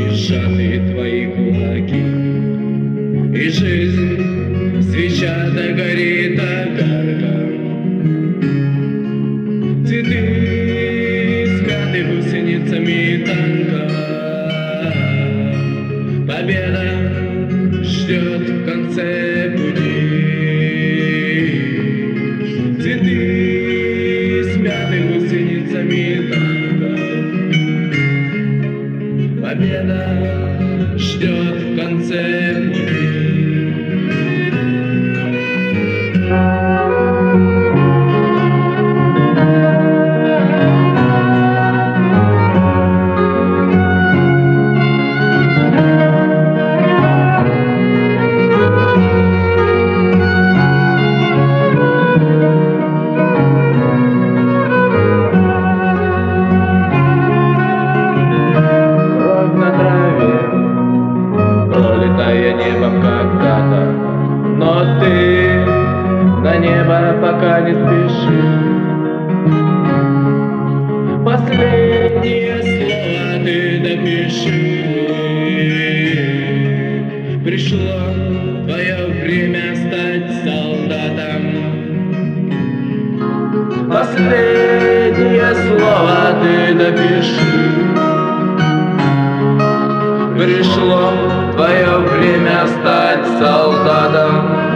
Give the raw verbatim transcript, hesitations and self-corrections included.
сжаты твои кулаки, и жизнь, свеча догорит огарком. Цветы смяты гусеницами танка. Победа ждет в конце пути. Цветы смяты гусеницами танка. Победа ждет в конце пути. Пролетая небом когда-то, но ты на небо пока не спеши. Последние слова ты допиши. Пришло твое время стать солдатом. Последние слова ты допиши. Пришло твое время стать солдатом.